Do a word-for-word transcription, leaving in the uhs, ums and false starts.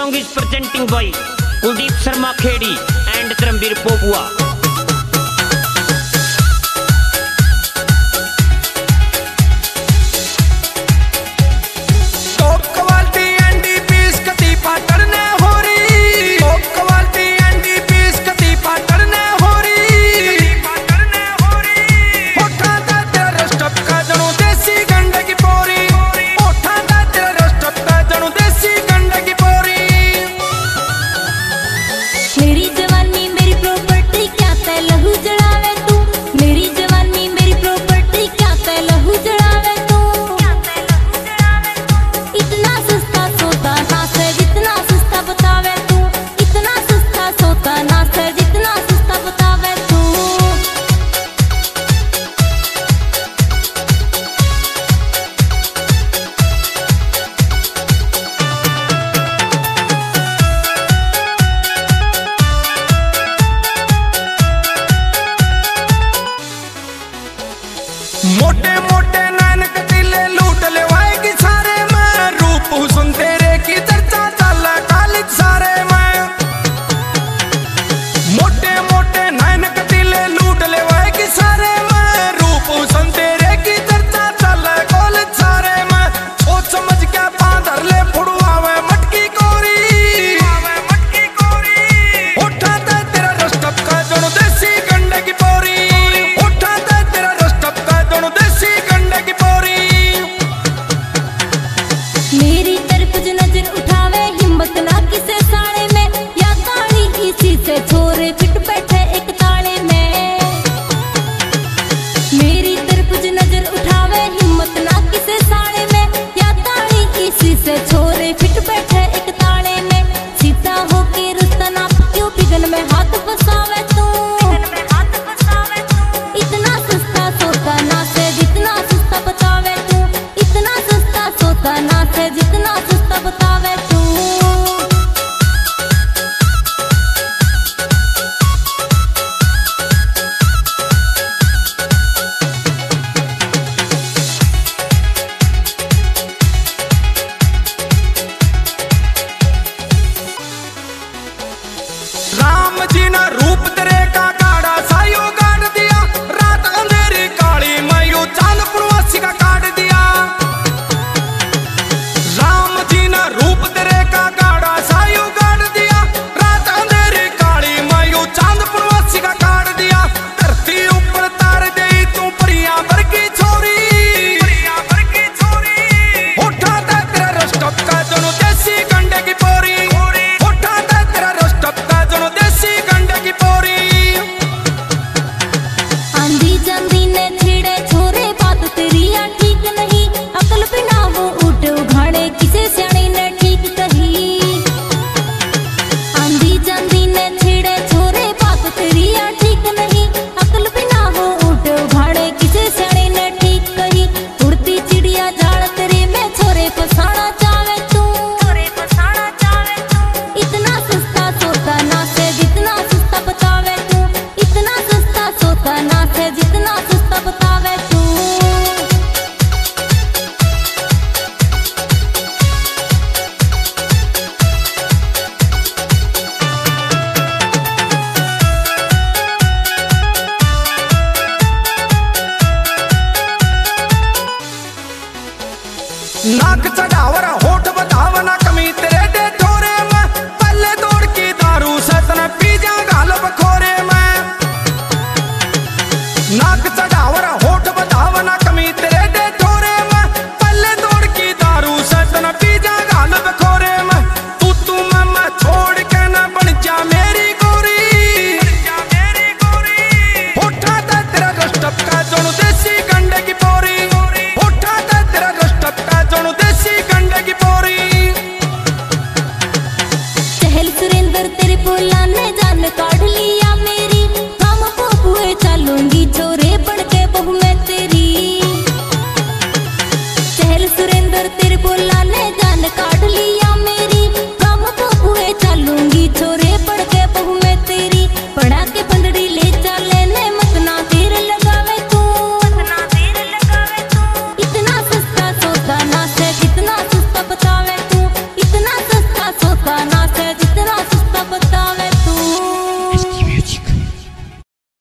song is presenting by Kuldeep Sharma Khedi and Trambir Popua. मोटे मोटे नैन कटीले लूट ले वाएगी सारे मैं रूप हुस्न तेरे की चर्चा चल कॉलेज सारे मैं मोटे मोटे नैन कटीले लूट ले वाएगी सारे मैं रूप हुस्न तेरे की चर्चा चल कॉलेज सारे मैं सोच समझ के पादर ले फुड़वावे मटकी कोरी मटकी कोरी उठाता तेरा रस्टप का जनो देसी गंडे की पोरी उठाता तेरा रस्टप का देसी गंडे की पोरी। मेरी तरफ जो नजर उठावे हिम्मत ना किसे साड़े में या ताड़ी इसी से छोरे फिट बैठे एक ताले में। मेरी तरफ जो नजर उठावे हिम्मत ना किसे साड़े में या ताड़ी इसी से छोरे फिट बैठे एक ताले में। सीता होके रुस्ता ना क्यों बिगन में हाथ फसावे तू इतना सस्ता सोता ना से जितना सस्ता बतावे तू इतना सस्ता सोता ना से जितना सस्ता बतावे तू। राम जी ना रूप तेरे का काड़ा सायो गाड़ दिया रात अंधेरी काली मायो चाल पुरवासी का काट दिया। राम जी ना रूप तेरे का काड़ा सायो गाड़ दिया रात अंधेरी काली मायो चांद पुरवासी का काट दिया। धरती ऊपर तार गई तू परिया भर की छोरी परिया भर की छोरी उठाता तेरा रस्टप का दोनों देसी गंडे की पोरी उठाता तेरा रस्टप का दोनों देसी गंडे की पोरी। आंधी जांदी ने छेड़े छोरे बात तेरी या ठीक नहीं अकल बिना वो उठ उघाड़े किसे सियाने ने ठीक कही। आंधी जांदी ने छेड़े छोरे बात तेरी या ठीक नहीं अकल बिना वो उठ उघाड़े किसे सियाने ने ठीक कही। उड़ती चिड़िया जाल तेरे में छोरे फसाना चावे तू छोरे फसाना चावे तू इतना सस्ता सोता ना से जितना सस्ता बतावे तू इतना सस्ता सोता ना से जितना सस्ता बतावे तू। नाक चढ़ावर होठ बतावना कमी तेरे दे ठोरे में पल्ले दौड़ की दारू सतन पी जा गाल बखोरे में। नाक चढ़ावर होठ बतावना कमी तेरे दे ठोरे में पल्ले दौड़ की दारू सतन पी जा गाल बखोरे में। तू तू मैं मैं छोड़ के न बन जा मेरी गोरी बन जा मेरी गोरी उठाता तेरा रस्टप का दोनों देसी गंडे की पोरी उठाता तेरा रस्टप का दोनों देसी गंडे की पोरी। चहल सुरेंद्र तेरे बोला ने जान काढ़ लिया मेरी हम बहुए चलूंगी छोरे बढ़ के बहु मैं तेरी। चहल सुरेंद्र तेरे बोला ने जान काढ़